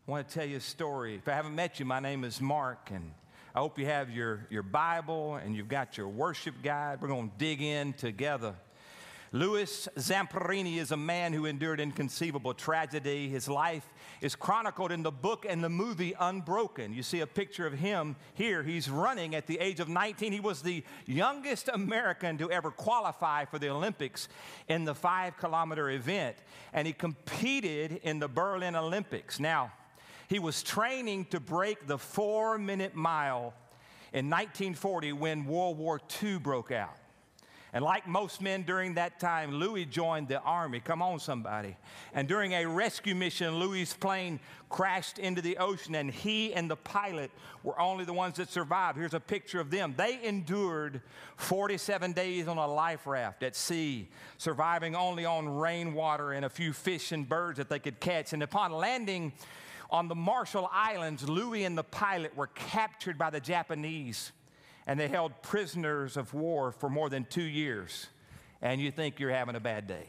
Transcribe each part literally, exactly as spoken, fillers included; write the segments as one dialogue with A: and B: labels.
A: I want to tell you a story. If I haven't met you, my name is Mark, and I hope you have your, your Bible and you've got your worship guide. We're going to dig in together. Louis Zamperini is a man who endured inconceivable tragedy. His life is chronicled in the book and the movie Unbroken. You see a picture of him here. He's running at the age of nineteen. He was the youngest American to ever qualify for the Olympics in the five-kilometer event, and he competed in the Berlin Olympics. Now, he was training to break the four-minute mile in nineteen forty when World War Two broke out. And like most men during that time, Louis joined the Army. Come on, somebody. And during a rescue mission, Louis' plane crashed into the ocean, and he and the pilot were only the ones that survived. Here's a picture of them. They endured forty-seven days on a life raft at sea, surviving only on rainwater and a few fish and birds that they could catch. And upon landing on the Marshall Islands, Louis and the pilot were captured by the Japanese, and they held prisoners of war for more than two years. And you think you're having a bad day.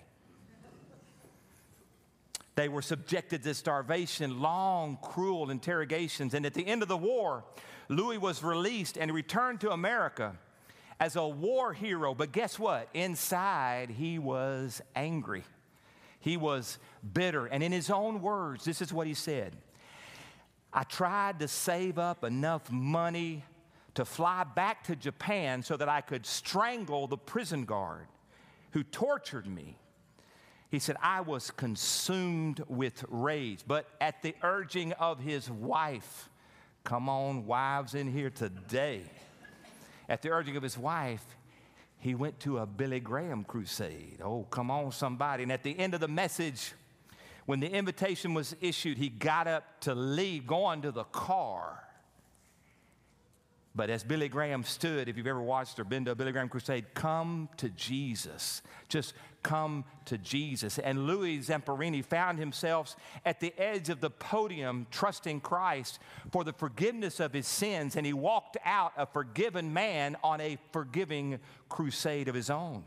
A: They were subjected to starvation, long, cruel interrogations. And at the end of the war, Louis was released and returned to America as a war hero. But guess what? Inside, he was angry. He was bitter. And in his own words, this is what he said. I tried to save up enough money to fly back to Japan so that I could strangle the prison guard who tortured me. He said, I was consumed with rage, but at the urging of his wife, come on, wives in here today. At the urging of his wife, he went to a Billy Graham crusade. Oh, come on, somebody. And at the end of the message, when the invitation was issued, he got up to leave, going to the car. But as Billy Graham stood, if you've ever watched or been to a Billy Graham crusade, come to Jesus. Just come to Jesus. And Louis Zamperini found himself at the edge of the podium, trusting Christ for the forgiveness of his sins. And he walked out a forgiven man on a forgiving crusade of his own.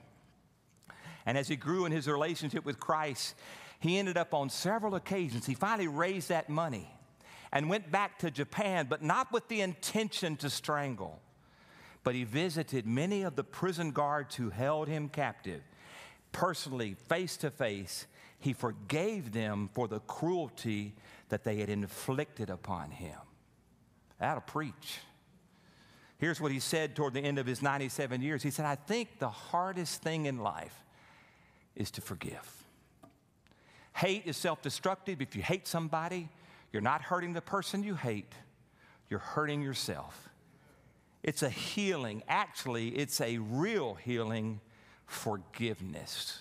A: And as he grew in his relationship with Christ, he ended up on several occasions. He finally raised that money and went back to Japan, but not with the intention to strangle. But he visited many of the prison guards who held him captive. Personally, face to face, he forgave them for the cruelty that they had inflicted upon him. That'll preach. Here's what he said toward the end of his ninety-seven years. He said, I think the hardest thing in life is to forgive. Hate is self-destructive. If you hate somebody, you're not hurting the person you hate. You're hurting yourself. It's a healing. Actually, it's a real healing, forgiveness.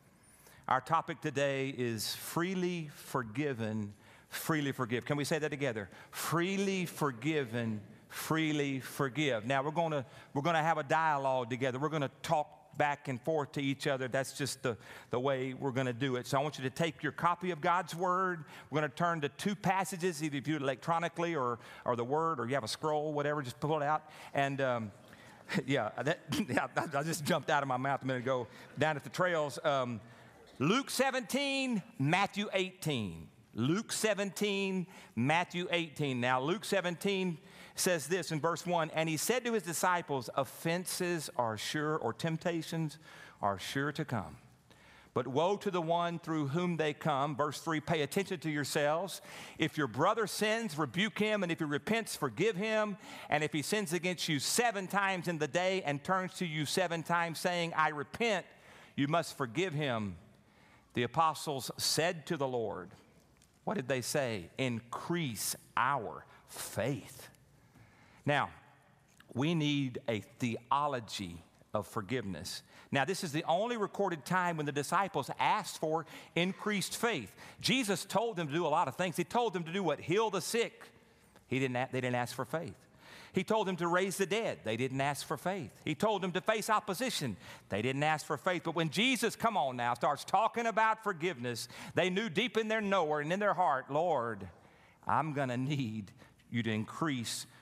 A: Our topic today is freely forgiven, freely forgive. Can we say that together? Freely forgiven, freely forgive. Now, we're going to we're going to have a dialogue together. We're going to talk back and forth to each other. That's just the, the way we're going to do it. So I want you to take your copy of God's Word. We're going to turn to two passages, either if you do it electronically or, or the Word, or you have a scroll, whatever, just pull it out. And um, yeah, that, yeah, I just jumped out of my mouth a minute ago down at the trails. Um, Luke seventeen, Matthew eighteen. Luke seventeen, Matthew eighteen. Now, Luke seventeen says this in verse one, and he said to his disciples, offenses are sure, or temptations are sure to come. But woe to the one through whom they come. Verse three, pay attention to yourselves. If your brother sins, rebuke him, and if he repents, forgive him. And if he sins against you seven times in the day and turns to you seven times saying, I repent, you must forgive him. The apostles said to the Lord, what did they say? Increase our faith. Now, we need a theology of forgiveness. Now, this is the only recorded time when the disciples asked for increased faith. Jesus told them to do a lot of things. He told them to do what? Heal the sick. He didn't. They didn't ask for faith. He told them to raise the dead. They didn't ask for faith. He told them to face opposition. They didn't ask for faith. But when Jesus, come on now, starts talking about forgiveness, they knew deep in their knower and in their heart, Lord, I'm going to need you to increase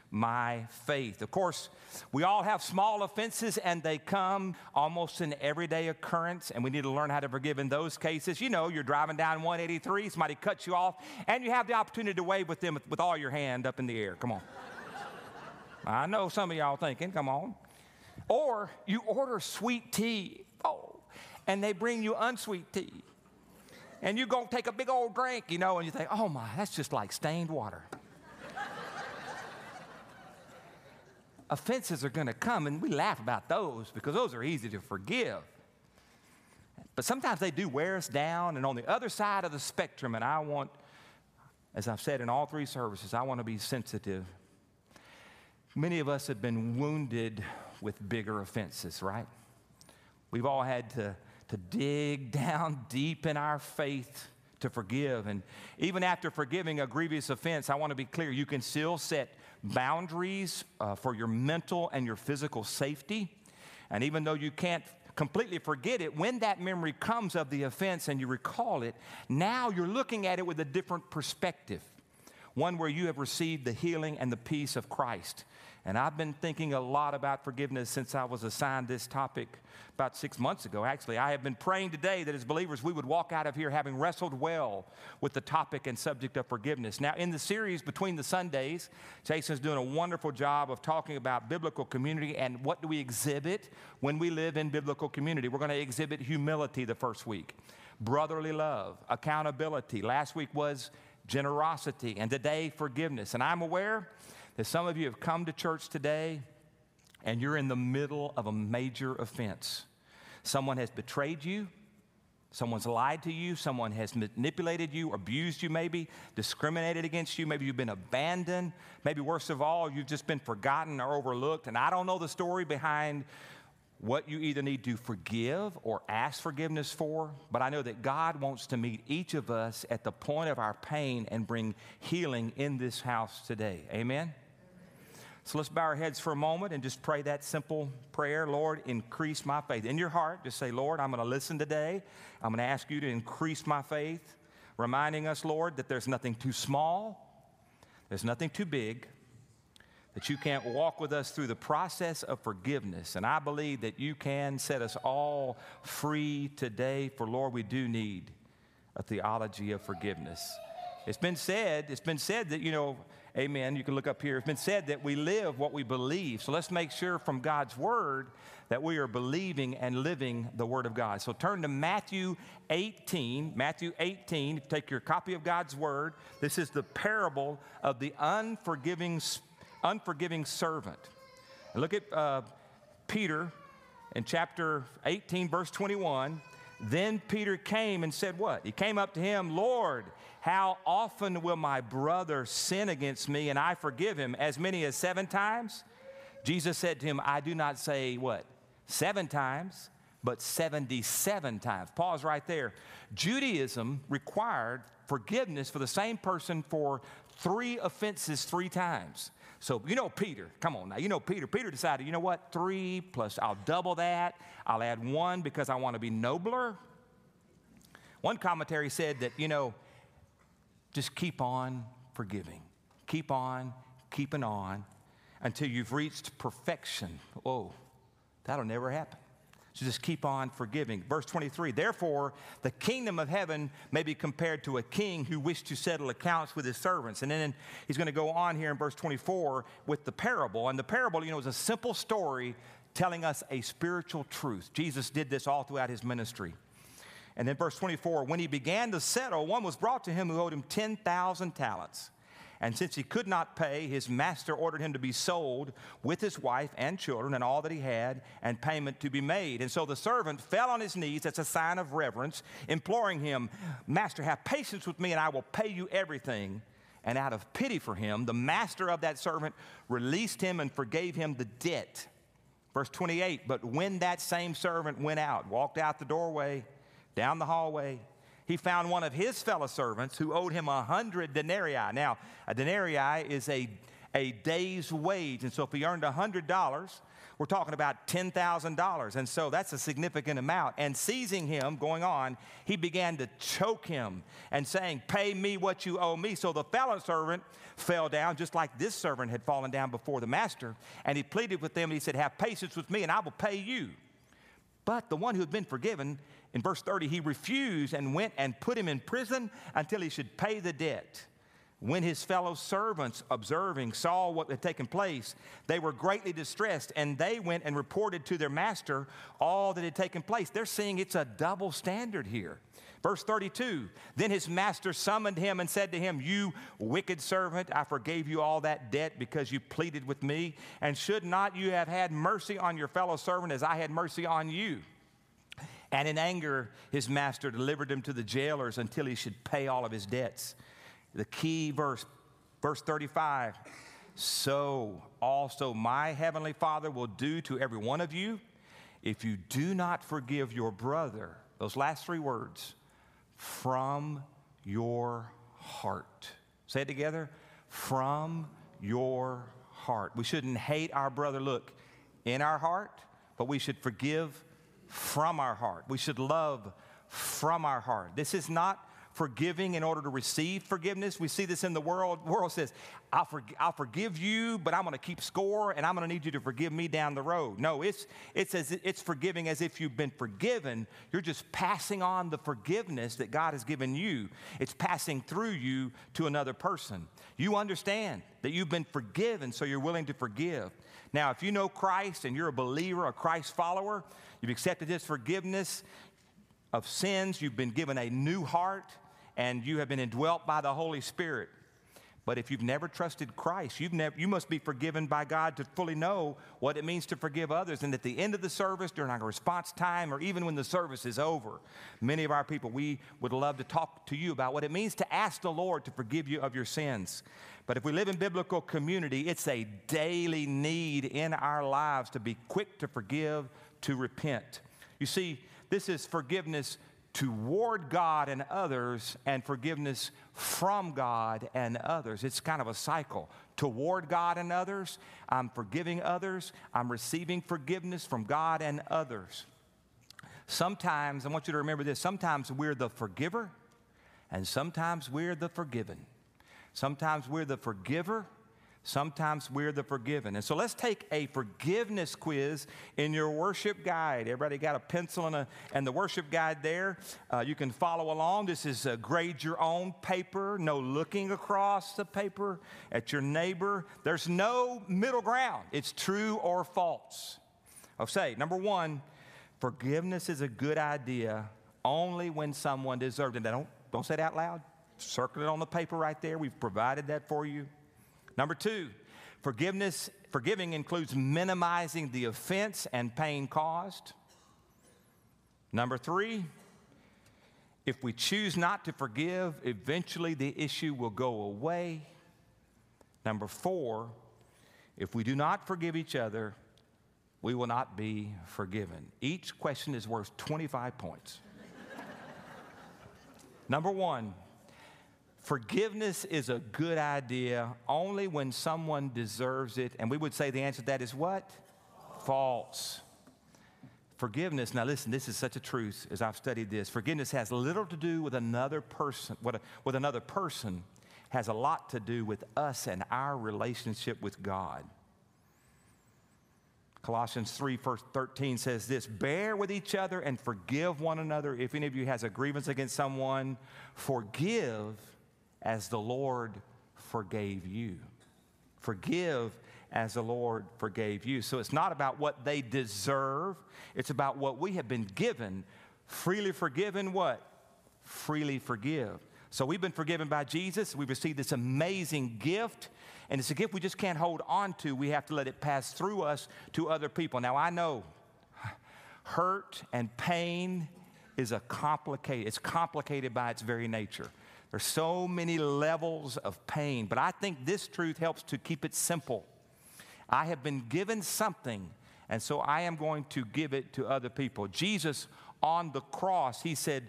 A: my faith. Of course, we all have small offenses, and they come almost an everyday occurrence, and we need to learn how to forgive in those cases. You know, you're driving down one eighty-three, somebody cuts you off, and you have the opportunity to wave with them with, with all your hand up in the air. Come on. I know some of y'all thinking, come on. Or you order sweet tea, oh, and they bring you unsweet tea. And you go take a big old drink, you know, and you think, oh my, that's just like stained water. Offenses are going to come, and we laugh about those because those are easy to forgive. But sometimes they do wear us down, and on the other side of the spectrum, and I want, as I've said in all three services, I want to be sensitive. Many of us have been wounded with bigger offenses, right? We've all had to, to dig down deep in our faith to forgive. And even after forgiving a grievous offense, I want to be clear, you can still set boundaries uh, for your mental and your physical safety. And even though you can't completely forget it, when that memory comes of the offense and you recall it, now you're looking at it with a different perspective, one where you have received the healing and the peace of Christ. And I've been thinking a lot about forgiveness since I was assigned this topic about six months ago. Actually, I have been praying today that as believers we would walk out of here having wrestled well with the topic and subject of forgiveness. Now, in the series Between the Sundays, Jason's doing a wonderful job of talking about biblical community and what do we exhibit when we live in biblical community. We're going to exhibit humility the first week, brotherly love, accountability. Last week was generosity, and today forgiveness. And I'm aware that some of you have come to church today and you're in the middle of a major offense. Someone has betrayed you, someone's lied to you, someone has manipulated you, abused you maybe, discriminated against you, maybe you've been abandoned, maybe worst of all, you've just been forgotten or overlooked. And I don't know the story behind what you either need to forgive or ask forgiveness for, but I know that God wants to meet each of us at the point of our pain and bring healing in this house today. Amen? So let's bow our heads for a moment and just pray that simple prayer. Lord, increase my faith. In your heart, just say, Lord, I'm going to listen today. I'm going to ask you to increase my faith, reminding us, Lord, that there's nothing too small, there's nothing too big, that you can't walk with us through the process of forgiveness. And I believe that you can set us all free today, for, Lord, we do need a theology of forgiveness. It's been said, it's been said that, you know, amen, you can look up here. It's been said that we live what we believe. So let's make sure from God's word that we are believing and living the word of God. So turn to Matthew eighteen. Matthew eighteen, if you take your copy of God's word, this is the parable of the unforgiving, unforgiving servant. And look at uh, Peter in chapter eighteen, verse twenty-one. Then Peter came and said what? He came up to him, Lord, how often will my brother sin against me and I forgive him? As many as seven times? Jesus said to him, I do not say what? Seven times, but seventy-seven times. Pause right there. Judaism required forgiveness for the same person for three offenses three times. So, you know Peter, come on now, you know Peter. Peter decided, you know what, three plus I'll double that. I'll add one because I want to be nobler. One commentary said that, you know, just keep on forgiving. Keep on keeping on until you've reached perfection. Oh, that'll never happen. So just keep on forgiving. Verse twenty-three, therefore, the kingdom of heaven may be compared to a king who wished to settle accounts with his servants. And then he's going to go on here in verse twenty-four with the parable. And the parable, you know, is a simple story telling us a spiritual truth. Jesus did this all throughout his ministry. And then verse twenty-four, when he began to settle, one was brought to him who owed him ten thousand talents. And since he could not pay, his master ordered him to be sold with his wife and children and all that he had, and payment to be made. And so the servant fell on his knees, that's a sign of reverence, imploring him, Master, have patience with me and I will pay you everything. And out of pity for him, the master of that servant released him and forgave him the debt. Verse twenty-eight, but when that same servant went out, walked out the doorway, down the hallway, he found one of his fellow servants who owed him a hundred denarii. Now, a denarii is a, a day's wage. And so if he earned one hundred dollars, we're talking about ten thousand dollars. And so that's a significant amount. And seizing him, going on, he began to choke him and saying, pay me what you owe me. So the fellow servant fell down, just like this servant had fallen down before the master. And he pleaded with them, and he said, have patience with me, and I will pay you. But the one who had been forgiven, in verse thirty, he refused and went and put him in prison until he should pay the debt. When his fellow servants, observing, saw what had taken place, they were greatly distressed, and they went and reported to their master all that had taken place. They're seeing it's a double standard here. Verse thirty-two, then his master summoned him and said to him, you wicked servant, I forgave you all that debt because you pleaded with me. And should not you have had mercy on your fellow servant as I had mercy on you? And in anger, his master delivered him to the jailers until he should pay all of his debts. The key verse, verse thirty-five, so also my heavenly Father will do to every one of you if you do not forgive your brother, those last three words, from your heart. Say it together, from your heart. We shouldn't hate our brother, look, in our heart, but we should forgive from our heart. We should love from our heart. This is not forgiving in order to receive forgiveness. We see this in the world. The world says, I'll, for, I'll forgive you, but I'm going to keep score, and I'm going to need you to forgive me down the road. No, it's, it's, as, it's forgiving as if you've been forgiven. You're just passing on the forgiveness that God has given you. It's passing through you to another person. You understand that you've been forgiven, so you're willing to forgive. Now, if you know Christ and you're a believer, a Christ follower, you've accepted His forgiveness of sins, you've been given a new heart, and you have been indwelt by the Holy Spirit. But if you've never trusted Christ, you've never, you must be forgiven by God to fully know what it means to forgive others. And at the end of the service, during our response time, or even when the service is over, many of our people, we would love to talk to you about what it means to ask the Lord to forgive you of your sins. But if we live in biblical community, it's a daily need in our lives to be quick to forgive, to repent. You see, this is forgiveness toward God and others, and forgiveness from God and others. It's kind of a cycle. Toward God and others, I'm forgiving others. I'm receiving forgiveness from God and others. Sometimes, I want you to remember this, sometimes we're the forgiver, and sometimes we're the forgiven. Sometimes we're the forgiver, sometimes we're the forgiven. And so let's take a forgiveness quiz in your worship guide. Everybody got a pencil and, a, and the worship guide there. Uh, you can follow along. This is a grade your own paper. No looking across the paper at your neighbor. There's no middle ground. It's true or false. I'll say, number one, forgiveness is a good idea only when someone deserves it. Now, don't, don't say it out loud. Circle it on the paper right there. We've provided that for you. Number two, forgiveness, forgiving includes minimizing the offense and pain caused. Number three, if we choose not to forgive, eventually the issue will go away. Number four, if we do not forgive each other, we will not be forgiven. Each question is worth twenty-five points. Number one, forgiveness is a good idea only when someone deserves it. And we would say the answer to that is what? False. Forgiveness, now listen, this is such a truth as I've studied this. Forgiveness has little to do with another person. With, a, with another person has a lot to do with us and our relationship with God. Colossians three, verse thirteen says this, bear with each other and forgive one another. If any of you has a grievance against someone, forgive as the Lord forgave you. Forgive as the Lord forgave you. So it's not about what they deserve. It's about what we have been given. Freely forgiven, what? Freely forgive. So we've been forgiven by Jesus. We've received this amazing gift. And it's a gift we just can't hold on to. We have to let it pass through us to other people. Now, I know hurt and pain is a complicated, it's complicated by its very nature. There's so many levels of pain, but I think this truth helps to keep it simple. I have been given something, and so I am going to give it to other people. Jesus on the cross, he said,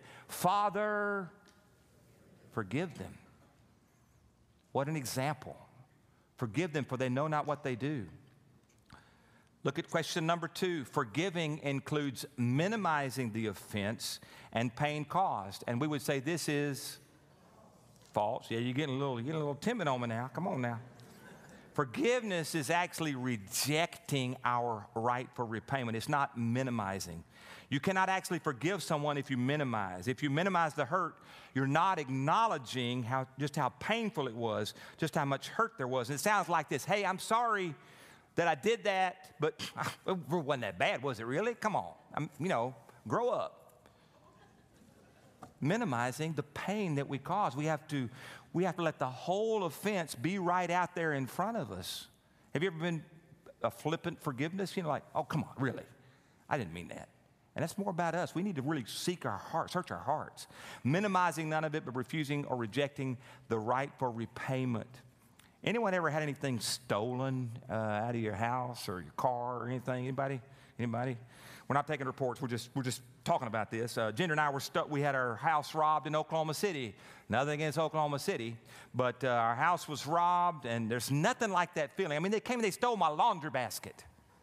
A: Father, forgive them. What an example. Forgive them, for they know not what they do. Look at question number two. Forgiving includes minimizing the offense and pain caused. And we would say this is false. Yeah, you're getting a little, you're getting a little timid on me now. Come on now. Forgiveness is actually rejecting our right for repayment. It's not minimizing. You cannot actually forgive someone if you minimize. If you minimize the hurt, you're not acknowledging how just how painful it was, just how much hurt there was. And it sounds like this: hey, I'm sorry that I did that, but it wasn't that bad, was it really? Come on, I'm, you know, grow up. Minimizing the pain that we cause. We have to, we have to let the whole offense be right out there in front of us. Have you ever been a flippant forgiveness? You know, like, oh, come on, really? I didn't mean that. And that's more about us. We need to really seek our hearts, search our hearts. Minimizing none of it, but refusing or rejecting the right for repayment. Anyone ever had anything stolen uh, out of your house or your car or anything? Anybody? Anybody? We're not taking reports. We're just we're just talking about this. Uh, Ginger and I were stuck. We had our house robbed in Oklahoma City. Nothing against Oklahoma City, but uh, our house was robbed, and there's nothing like that feeling. I mean, they came and they stole my laundry basket.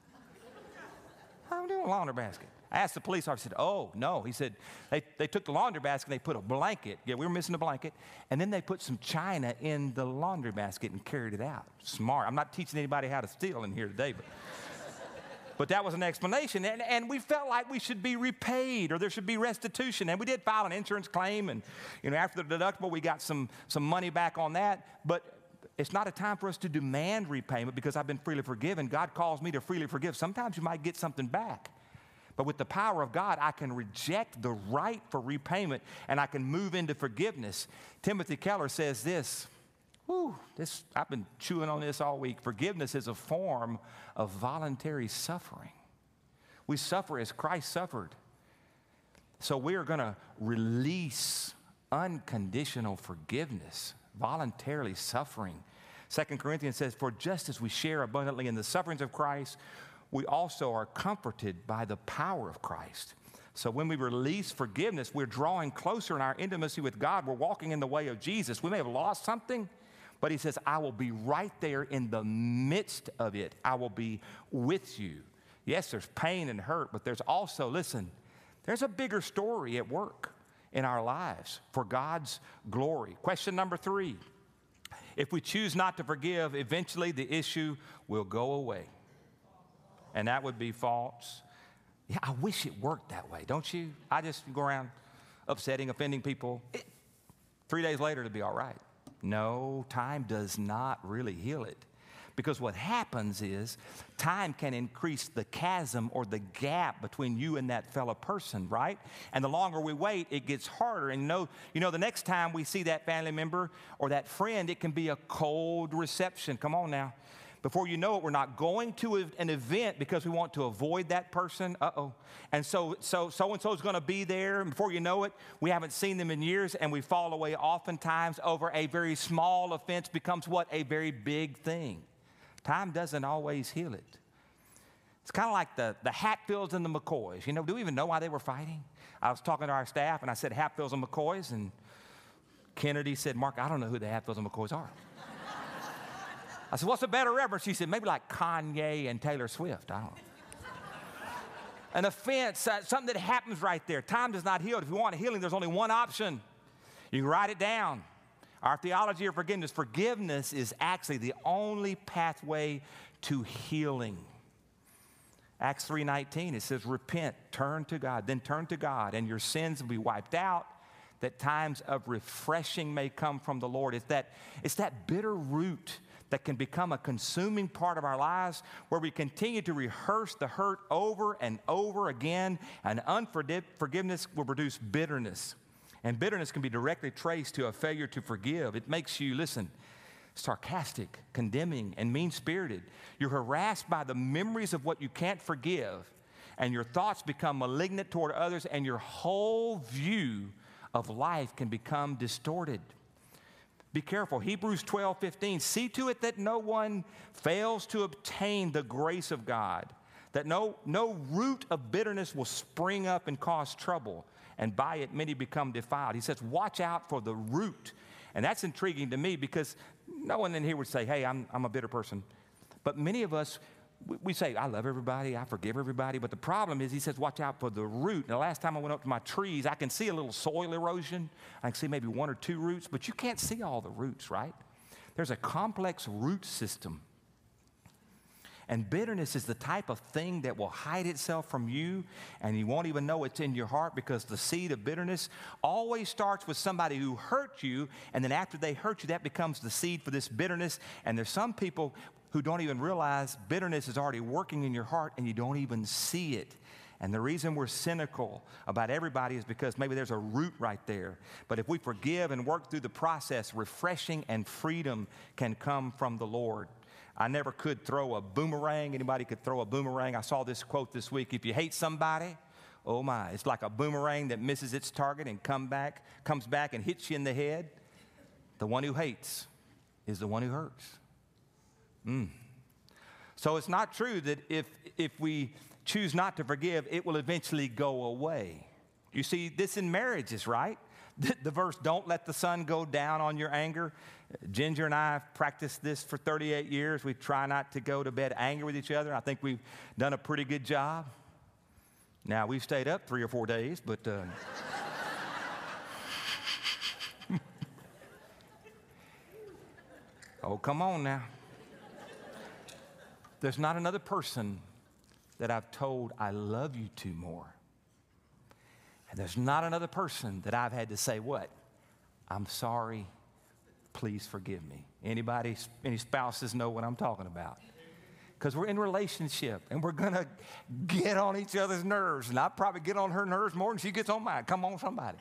A: How am I doing a laundry basket? I asked the police officer, I said, oh, no. He said, they, they took the laundry basket and they put a blanket. Yeah, we were missing a blanket. And then they put some china in the laundry basket and carried it out. Smart. I'm not teaching anybody how to steal in here today, but, but that was an explanation. And, and we felt like we should be repaid or there should be restitution. And we did file an insurance claim. And, you know, after the deductible, we got some, some money back on that. But it's not a time for us to demand repayment because I've been freely forgiven. God calls me to freely forgive. Sometimes you might get something back. But with the power of God, I can reject the right for repayment and I can move into forgiveness. Timothy Keller says this, whew, this, I've been chewing on this all week. Forgiveness is a form of voluntary suffering. We suffer as Christ suffered. So we are going to release unconditional forgiveness, voluntarily suffering. Second Corinthians says, for just as we share abundantly in the sufferings of Christ, we also are comforted by the power of Christ. So when we release forgiveness, we're drawing closer in our intimacy with God. We're walking in the way of Jesus. We may have lost something, but he says, I will be right there in the midst of it. I will be with you. Yes, there's pain and hurt, but there's also, listen, there's a bigger story at work in our lives for God's glory. Question number three. If we choose not to forgive, eventually the issue will go away. And that would be false. Yeah, I wish it worked that way, don't you? I just go around upsetting, offending people. It, three days later, it'll be all right. No, time does not really heal it. Because what happens is time can increase the chasm or the gap between you and that fellow person, right? And the longer we wait, it gets harder. And you know, you know, the next time we see that family member or that friend, it can be a cold reception. Come on now. Before you know it, we're not going to an event because we want to avoid that person. Uh-oh. And so, so, so-and-so is going to be there. And before you know it, we haven't seen them in years, and we fall away oftentimes over a very small offense becomes what? A very big thing. Time doesn't always heal it. It's kind of like the, the Hatfields and the McCoys. You know, do we even know why they were fighting? I was talking to our staff, and I said Hatfields and McCoys, and Kennedy said, Mark, I don't know who the Hatfields and McCoys are. I said, what's a better reference? She said, maybe like Kanye and Taylor Swift. I don't know. An offense, uh, something that happens right there. Time does not heal. If you want healing, there's only one option. You can write it down. Our theology of forgiveness. Forgiveness is actually the only pathway to healing. Acts three nineteen, it says, repent, turn to God, then turn to God, and your sins will be wiped out, that times of refreshing may come from the Lord. It's that, it's that bitter root that can become a consuming part of our lives where we continue to rehearse the hurt over and over again, and unforgiveness will produce bitterness. And bitterness can be directly traced to a failure to forgive. It makes you, listen, sarcastic, condemning, and mean-spirited. You're harassed by the memories of what you can't forgive, and your thoughts become malignant toward others, and your whole view of life can become distorted. Be careful. Hebrews twelve fifteen. See to it that no one fails to obtain the grace of God, that no, no root of bitterness will spring up and cause trouble, and by it many become defiled. He says, watch out for the root. And that's intriguing to me because no one in here would say, hey, I'm, I'm a bitter person. But many of us, we, we say, I love everybody, I forgive everybody. But the problem is, he says, watch out for the root. And the last time I went up to my trees, I can see a little soil erosion. I can see maybe one or two roots, but you can't see all the roots, right? There's a complex root system. And bitterness is the type of thing that will hide itself from you, and you won't even know it's in your heart, because the seed of bitterness always starts with somebody who hurt you, and then after they hurt you, that becomes the seed for this bitterness. And there's some people who don't even realize bitterness is already working in your heart, and you don't even see it. And the reason we're cynical about everybody is because maybe there's a root right there. But if we forgive and work through the process, refreshing and freedom can come from the Lord. I never could throw a boomerang. Anybody could throw a boomerang? I saw this quote this week. If you hate somebody, oh my, it's like a boomerang that misses its target and come back, comes back and hits you in the head. The one who hates is the one who hurts. Mm. So it's not true that if, if we choose not to forgive, it will eventually go away. You see, this in marriages, right? The, the verse, don't let the sun go down on your anger. Ginger and I have practiced this for thirty-eight years. We try not to go to bed angry with each other. I think we've done a pretty good job. Now, we've stayed up three or four days, but... Uh, oh, come on now. There's not another person that I've told I love you to more. And there's not another person that I've had to say, what? I'm sorry, please forgive me. Anybody, any spouses know what I'm talking about? Because we're in a relationship, and we're going to get on each other's nerves. And I probably get on her nerves more than she gets on mine. Come on, somebody.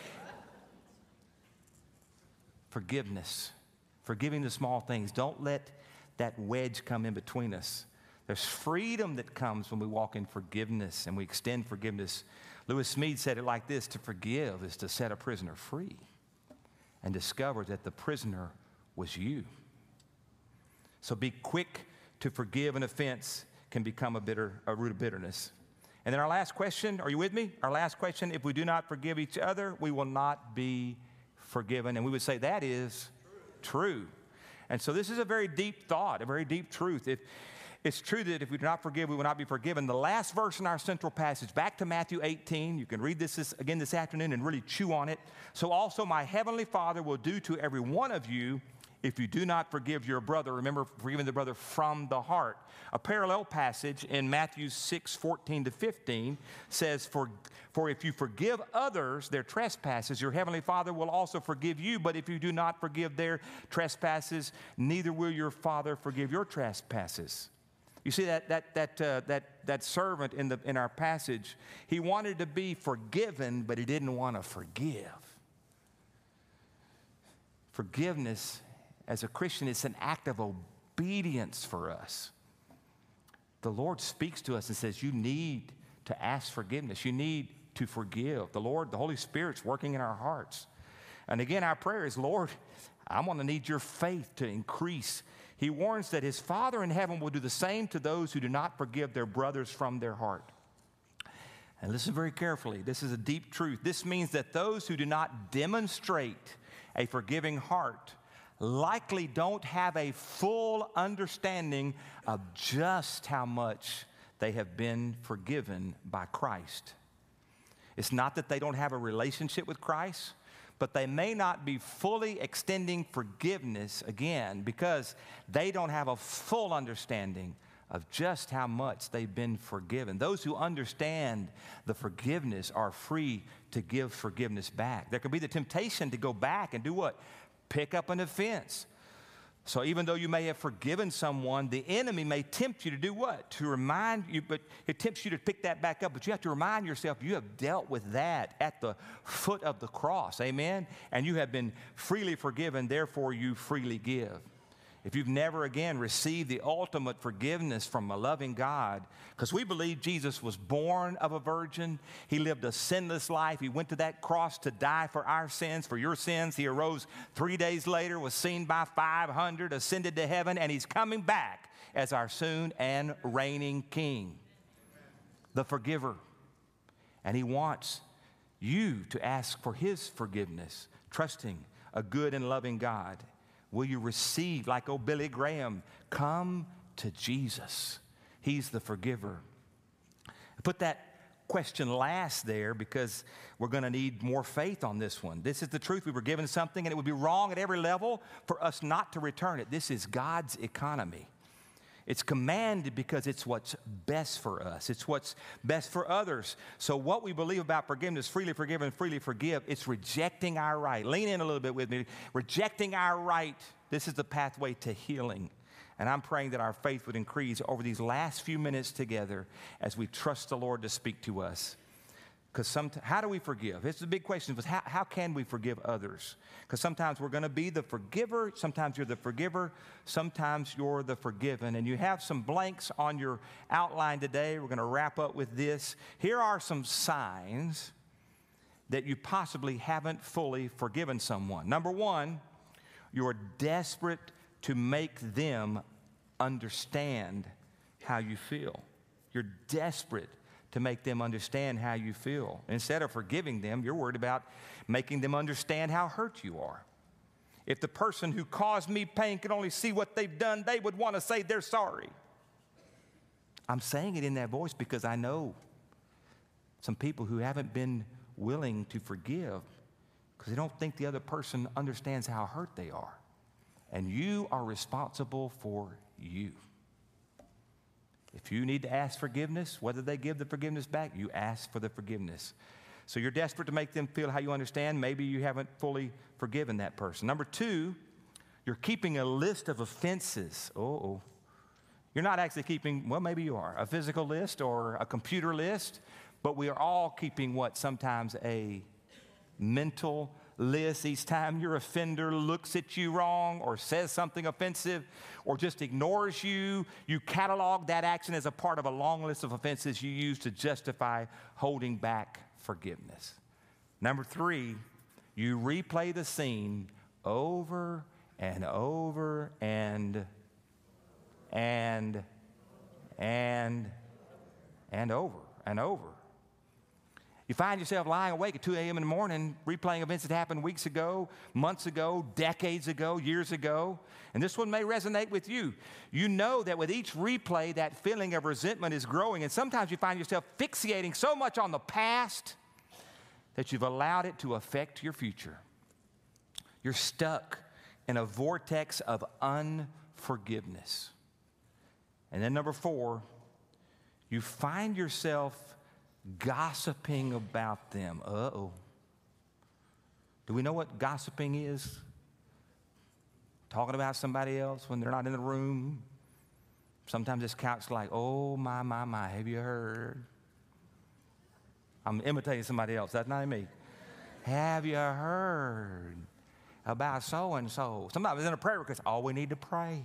A: Forgiveness. Forgiving the small things. Don't let that wedge come in between us. There's freedom that comes when we walk in forgiveness and we extend forgiveness. Lewis Smead said it like this: to forgive is to set a prisoner free and discover that the prisoner was you. So be quick to forgive an offense can become a bitter, a root of bitterness. And then our last question, are you with me? Our last question, if we do not forgive each other, we will not be forgiven. And we would say that is true. true. And so this is a very deep thought, a very deep truth. If It's true that if we do not forgive, we will not be forgiven. The last verse in our central passage, back to Matthew eighteen, you can read this, this again this afternoon and really chew on it. So also my heavenly Father will do to every one of you if you do not forgive your brother. Remember, forgiving the brother from the heart. A parallel passage in Matthew six, fourteen to fifteen says, for, for if you forgive others their trespasses, your heavenly Father will also forgive you. But if you do not forgive their trespasses, neither will your Father forgive your trespasses. You see that that that uh, that that servant in the in our passage, he wanted to be forgiven, but he didn't want to forgive. Forgiveness, as a Christian, it's an act of obedience for us. The Lord speaks to us and says, you need to ask forgiveness. You need to forgive. The Lord, the Holy Spirit's working in our hearts. And again, our prayer is, Lord, I'm going to need your faith to increase. He warns that his Father in heaven will do the same to those who do not forgive their brothers from their heart. And listen very carefully. This is a deep truth. This means that those who do not demonstrate a forgiving heart likely don't have a full understanding of just how much they have been forgiven by Christ. It's not that they don't have a relationship with Christ, but they may not be fully extending forgiveness, again, because they don't have a full understanding of just how much they've been forgiven. Those who understand the forgiveness are free to give forgiveness back. There could be the temptation to go back and do what? Pick up an offense. So even though you may have forgiven someone, the enemy may tempt you to do what? To remind you, but it tempts you to pick that back up. But you have to remind yourself you have dealt with that at the foot of the cross. Amen? And you have been freely forgiven, therefore you freely give. If you've never again received the ultimate forgiveness from a loving God, because we believe Jesus was born of a virgin, he lived a sinless life, he went to that cross to die for our sins, for your sins, he arose three days later, was seen by five hundred, ascended to heaven, and he's coming back as our soon and reigning King, the forgiver. And he wants you to ask for his forgiveness, trusting a good and loving God. Will you receive, like old Billy Graham, come to Jesus? He's the forgiver. Put that question last there because we're going to need more faith on this one. This is the truth. We were given something, and it would be wrong at every level for us not to return it. This is God's economy. It's commanded because it's what's best for us. It's what's best for others. So what we believe about forgiveness, freely forgive and freely forgive, it's rejecting our right. Lean in a little bit with me. Rejecting our right. This is the pathway to healing. And I'm praying that our faith would increase over these last few minutes together as we trust the Lord to speak to us. Because how do we forgive? It's the big question. Was how, how can we forgive others? Because sometimes we're going to be the forgiver. Sometimes you're the forgiver. Sometimes you're the forgiven. And you have some blanks on your outline today. We're going to wrap up with this. Here are some signs that you possibly haven't fully forgiven someone. Number one, you're desperate to make them understand how you feel. You're desperate to make them understand how you feel. Instead of forgiving them, you're worried about making them understand how hurt you are. If the person who caused me pain could only see what they've done, they would want to say they're sorry. I'm saying it in that voice because I know some people who haven't been willing to forgive because they don't think the other person understands how hurt they are. And you are responsible for you. If you need to ask forgiveness, whether they give the forgiveness back, you ask for the forgiveness. So you're desperate to make them feel how you understand. Maybe you haven't fully forgiven that person. Number two, you're keeping a list of offenses. Oh, you're not actually keeping, well, maybe you are, a physical list or a computer list, but we are all keeping what? Sometimes a mental list. Each time your offender looks at you wrong or says something offensive or just ignores you, you catalog that action as a part of a long list of offenses you use to justify holding back forgiveness. Number three, you replay the scene over and over and and and and over and over. You find yourself lying awake at two a.m. in the morning, replaying events that happened weeks ago, months ago, decades ago, years ago. And this one may resonate with you. You know that with each replay, that feeling of resentment is growing. And sometimes you find yourself fixating so much on the past that you've allowed it to affect your future. You're stuck in a vortex of unforgiveness. And then number four, you find yourself gossiping about them. Uh-oh. Do we know what gossiping is? Talking about somebody else when they're not in the room. Sometimes this couch like, oh, my, my, my, have you heard? I'm imitating somebody else. That's not me. Have you heard about so-and-so? Somebody was in a prayer request. Oh, we need to pray.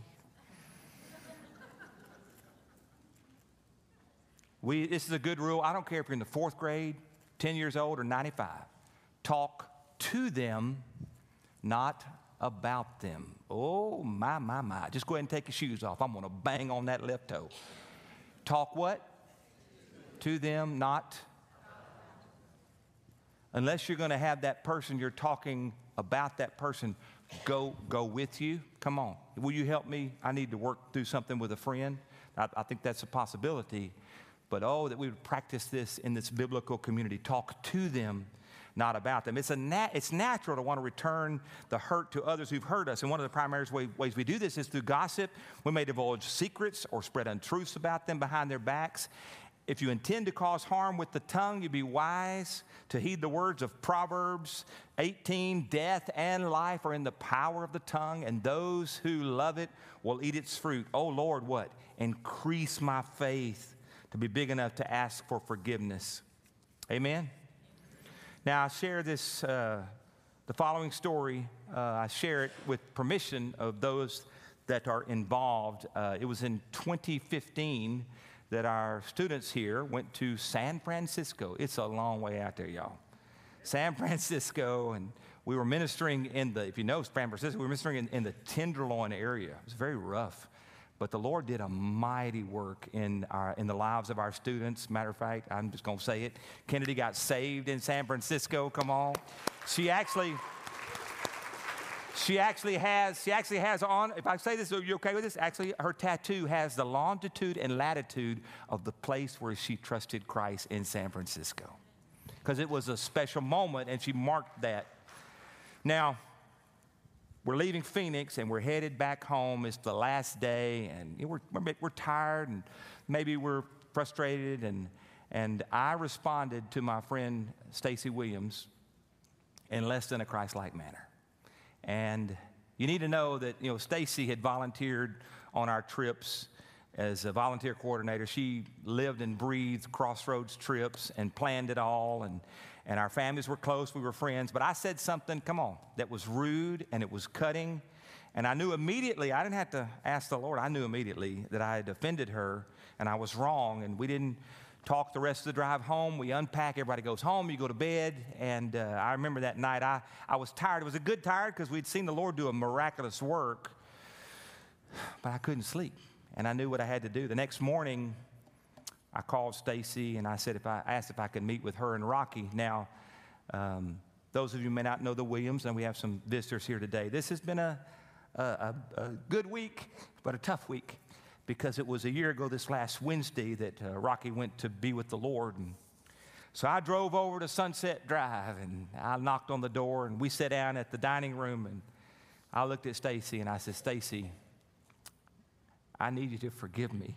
A: We, this is a good rule. I don't care if you're in the fourth grade, ten years old, or ninety-five. Talk to them, not about them. Oh, my, my, my. Just go ahead and take your shoes off. I'm going to bang on that left toe. Talk what? To them, not. Unless you're going to have that person you're talking about that person go, go with you. Come on. Will you help me? I need to work through something with a friend. I, I think that's a possibility. But oh, that we would practice this in this biblical community. Talk to them, not about them. It's, a nat- it's natural to want to return the hurt to others who've hurt us. And one of the primary way- ways we do this is through gossip. We may divulge secrets or spread untruths about them behind their backs. If you intend to cause harm with the tongue, you'd be wise to heed the words of Proverbs eighteen, death and life are in the power of the tongue, and those who love it will eat its fruit. Oh, Lord, what? Increase my faith to be big enough to ask for forgiveness. Amen? Now, I share this, uh, the following story. Uh, I share it with permission of those that are involved. Uh, it was in twenty fifteen that our students here went to San Francisco. It's a long way out there, y'all. San Francisco, and we were ministering in the, if you know San Francisco, we were ministering in, in the Tenderloin area. It was very rough. But the Lord did a mighty work in our in the lives of our students. Matter of fact, I'm just going to say it. Kennedy got saved in San Francisco. Come on. She actually, She actually has, she actually has on, if I say this, are you okay with this? Actually, her tattoo has the longitude and latitude of the place where she trusted Christ in San Francisco. Because it was a special moment, and she marked that. Now, we're leaving Phoenix, and we're headed back home. It's the last day, and we're, we're, we're tired, and maybe we're frustrated, and, and I responded to my friend Stacy Williams in less than a Christ-like manner. And you need to know that, you know, Stacy had volunteered on our trips as a volunteer coordinator. She lived and breathed Crossroads trips and planned it all, and, and our families were close, we were friends. But I said something, come on, that was rude and it was cutting. And I knew immediately, I didn't have to ask the Lord, I knew immediately that I had offended her and I was wrong, and we didn't talk the rest of the drive home. We unpack, everybody goes home, you go to bed. And uh, I remember that night, I, I was tired. It was a good tired because we'd seen the Lord do a miraculous work, but I couldn't sleep. And I knew what I had to do. The next morning, I called Stacy and I said, if I asked if I could meet with her and Rocky. Now, um, those of you who may not know the Williams, and we have some visitors here today. This has been a, a, a, a good week, but a tough week, because it was a year ago this last Wednesday that uh, Rocky went to be with the Lord. And so I drove over to Sunset Drive, and I knocked on the door, and we sat down at the dining room, and I looked at Stacy and I said, Stacy, I need you to forgive me.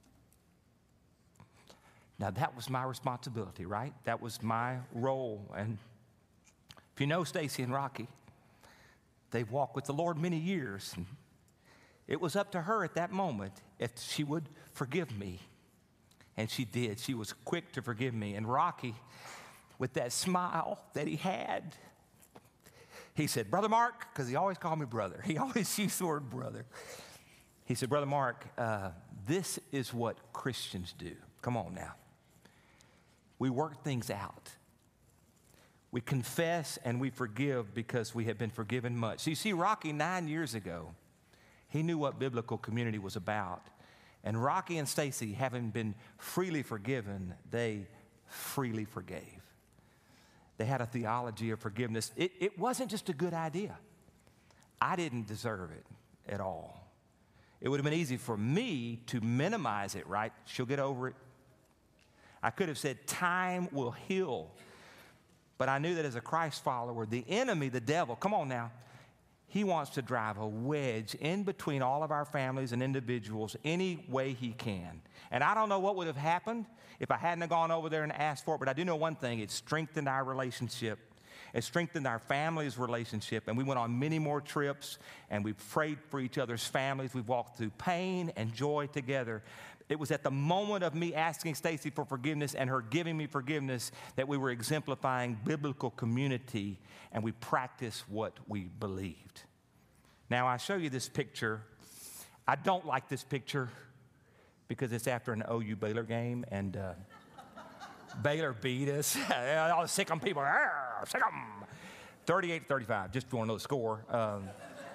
A: Now, that was my responsibility, right? That was my role. And if you know Stacy and Rocky, they've walked with the Lord many years. And it was up to her at that moment if she would forgive me. And she did. She was quick to forgive me. And Rocky, with that smile that he had, he said, Brother Mark, because he always called me brother. He always used the word brother. He said, Brother Mark, uh, this is what Christians do. Come on now. We work things out. We confess and we forgive because we have been forgiven much. So you see, Rocky, nine years ago, he knew what biblical community was about. And Rocky and Stacy, having been freely forgiven, they freely forgave. They had a theology of forgiveness. It, it wasn't just a good idea. I didn't deserve it at all. It would have been easy for me to minimize it, right? She'll get over it. I could have said, time will heal. But I knew that as a Christ follower, the enemy, the devil, come on now, he wants to drive a wedge in between all of our families and individuals any way he can. And I don't know what would have happened if I hadn't have gone over there and asked for it, but I do know one thing, it strengthened our relationship. It strengthened our family's relationship, and we went on many more trips, and we prayed for each other's families. We've walked through pain and joy together. It was at the moment of me asking Stacy for forgiveness and her giving me forgiveness that we were exemplifying biblical community, and we practiced what we believed. Now, I show you this picture. I don't like this picture because it's after an O U Baylor game, and uh, Baylor beat us. All the sick 'em people, sick 'em. thirty-eight to thirty-five, just if you want to know the score. Um,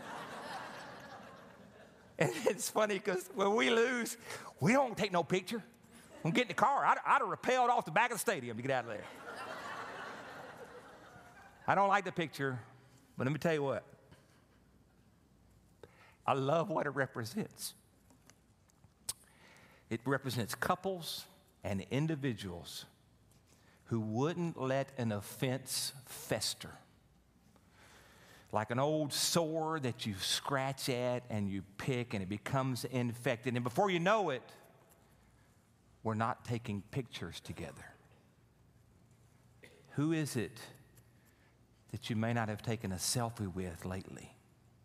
A: and it's funny because when we lose, we don't take no picture. I'm getting in the car. I'd, I'd have rappelled off the back of the stadium to get out of there. I don't like the picture, but let me tell you what. I love what it represents. It represents couples and individuals who wouldn't let an offense fester. Like an old sore that you scratch at and you pick and it becomes infected. And before you know it, we're not taking pictures together. Who is it that you may not have taken a selfie with lately?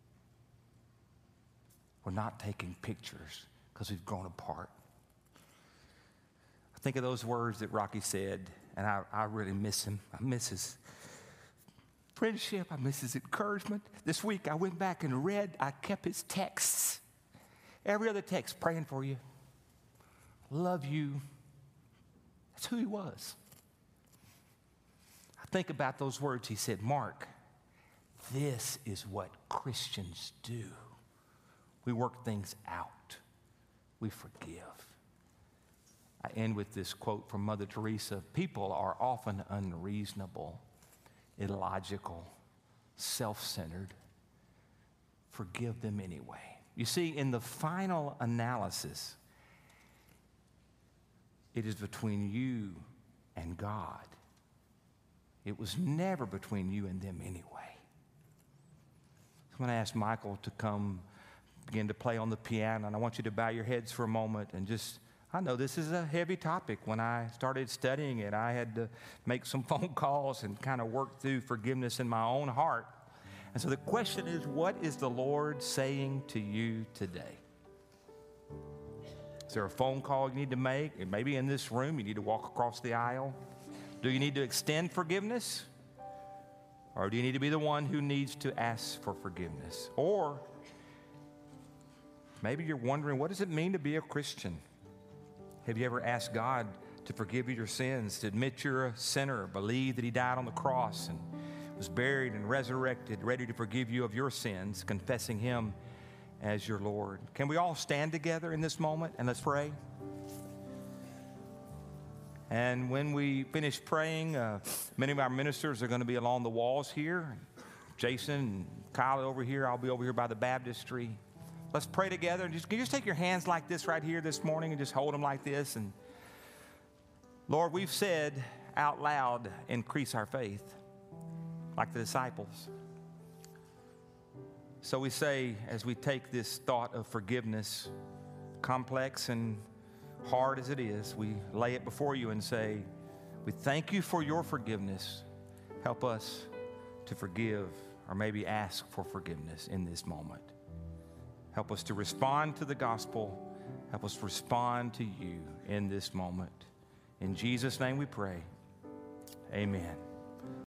A: We're not taking pictures because we've grown apart. I think of those words that Rocky said, and I, I really miss him. I miss his friendship. I miss his encouragement. This week I went back and read, I kept his texts. Every other text, praying for you. Love you. That's who he was. I think about those words he said, Mark, this is what Christians do. We work things out. We forgive. I end with this quote from Mother Teresa. People are often unreasonable, illogical, self-centered. forgive them anyway. You see, in the final analysis, it is between you and God. It was never between you and them anyway. I'm going to ask Michael to come begin to play on the piano, and I want you to bow your heads for a moment and just, I know this is a heavy topic. When I started studying it, I had to make some phone calls and kind of work through forgiveness in my own heart. And so the question is, what is the Lord saying to you today? Is there a phone call you need to make? Maybe in this room you need to walk across the aisle. Do you need to extend forgiveness? Or do you need to be the one who needs to ask for forgiveness? Or maybe you're wondering, what does it mean to be a Christian? Have you ever asked God to forgive you your sins, to admit you're a sinner, believe that he died on the cross and was buried and resurrected, ready to forgive you of your sins, confessing him as your Lord? Can we all stand together in this moment and let's pray? And when we finish praying, uh, many of our ministers are going to be along the walls here. Jason and Kyle over here. I'll be over here by the baptistry. Let's pray together. And just, can you just take your hands like this right here this morning and just hold them like this? And Lord, we've said out loud, increase our faith, like the disciples. So we say, as we take this thought of forgiveness, complex and hard as it is, we lay it before you and say, we thank you for your forgiveness. Help us to forgive, or maybe ask for forgiveness in this moment. Help us to respond to the gospel. Help us respond to you in this moment. In Jesus' name we pray. Amen.